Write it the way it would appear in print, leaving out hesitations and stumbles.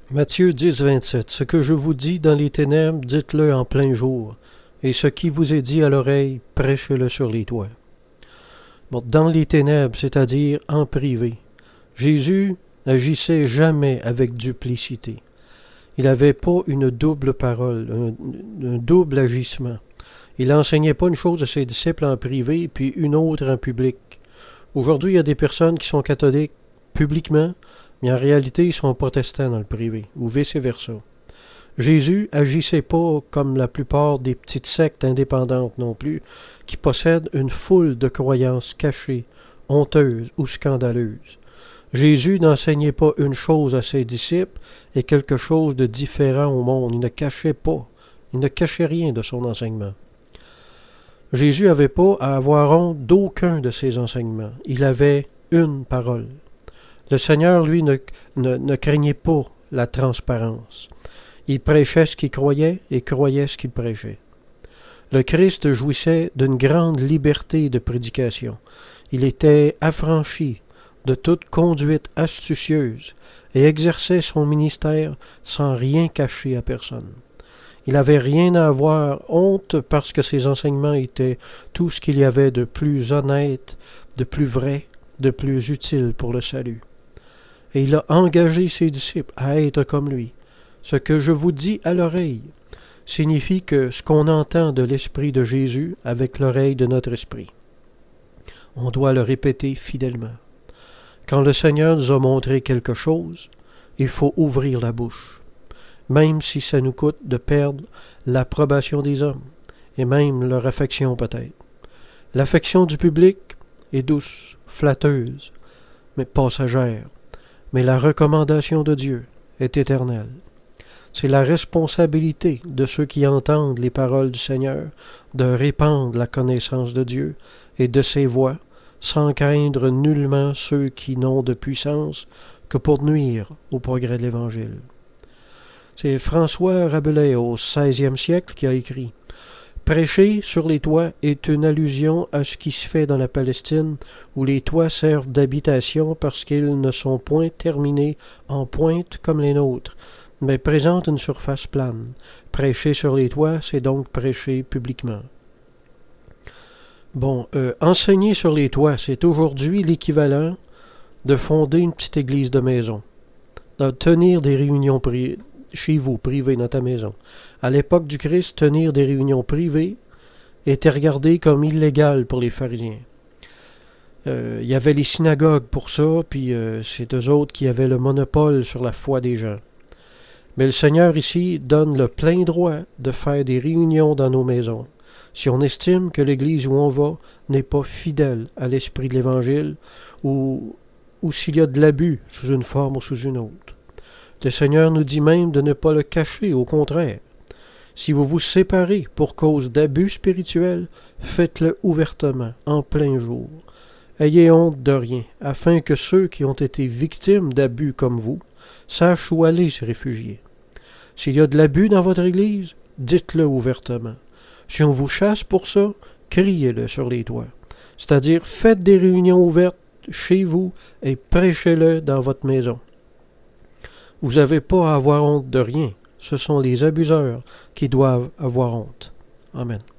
Matthieu 10, 27. Ce que je vous dis dans les ténèbres, dites-le en plein jour, et ce qui vous est dit à l'oreille, prêchez-le sur les toits. Bon, dans les ténèbres, c'est-à-dire en privé, Jésus n'agissait jamais avec duplicité. Il n'avait pas une double parole, un double agissement. Il n'enseignait pas une chose à ses disciples en privé, puis une autre en public. Aujourd'hui, il y a des personnes qui sont catholiques publiquement, mais en réalité, ils sont protestants dans le privé, ou vice-versa. Jésus agissait pas comme la plupart des petites sectes indépendantes non plus, qui possèdent une foule de croyances cachées, honteuses ou scandaleuses. Jésus n'enseignait pas une chose à ses disciples et quelque chose de différent au monde. Il ne cachait pas, il ne cachait rien de son enseignement. Jésus n'avait pas à avoir honte d'aucun de ses enseignements. Il avait une parole. Le Seigneur, lui, ne craignait pas la transparence. Il prêchait ce qu'il croyait et croyait ce qu'il prêchait. Le Christ jouissait d'une grande liberté de prédication. Il était affranchi de toute conduite astucieuse et exerçait son ministère sans rien cacher à personne. Il n'avait rien à avoir honte parce que ses enseignements étaient tout ce qu'il y avait de plus honnête, de plus vrai, de plus utile pour le salut. Et il a engagé ses disciples à être comme lui. Ce que je vous dis à l'oreille signifie que ce qu'on entend de l'esprit de Jésus avec l'oreille de notre esprit, on doit le répéter fidèlement. Quand le Seigneur nous a montré quelque chose, il faut ouvrir la bouche, même si ça nous coûte de perdre l'approbation des hommes, et même leur affection peut-être. L'affection du public est douce, flatteuse, mais passagère, mais la recommandation de Dieu est éternelle. C'est la responsabilité de ceux qui entendent les paroles du Seigneur de répandre la connaissance de Dieu et de ses voies, sans craindre nullement ceux qui n'ont de puissance que pour nuire au progrès de l'Évangile. C'est François Rabelais au XVIe siècle qui a écrit « Prêcher sur les toits est une allusion à ce qui se fait dans la Palestine, où les toits servent d'habitation parce qu'ils ne sont point terminés en pointe comme les nôtres, mais présentent une surface plane. Prêcher sur les toits, c'est donc prêcher publiquement. » Bon, enseigner sur les toits, c'est aujourd'hui l'équivalent de fonder une petite église de maison, de tenir des réunions chez vous, privées dans ta maison. À l'époque du Christ, tenir des réunions privées était regardé comme illégal pour les pharisiens. Il y avait les synagogues pour ça, puis c'est eux autres qui avaient le monopole sur la foi des gens. Mais le Seigneur ici donne le plein droit de faire des réunions dans nos maisons, si on estime que l'Église où on va n'est pas fidèle à l'esprit de l'Évangile, ou s'il y a de l'abus sous une forme ou sous une autre. Le Seigneur nous dit même de ne pas le cacher, au contraire. Si vous vous séparez pour cause d'abus spirituels, faites-le ouvertement, en plein jour. Ayez honte de rien, afin que ceux qui ont été victimes d'abus comme vous sachent où aller se réfugier. S'il y a de l'abus dans votre Église, dites-le ouvertement. Si on vous chasse pour ça, criez-le sur les toits. C'est-à-dire, faites des réunions ouvertes chez vous et prêchez-le dans votre maison. Vous n'avez pas à avoir honte de rien. Ce sont les abuseurs qui doivent avoir honte. Amen.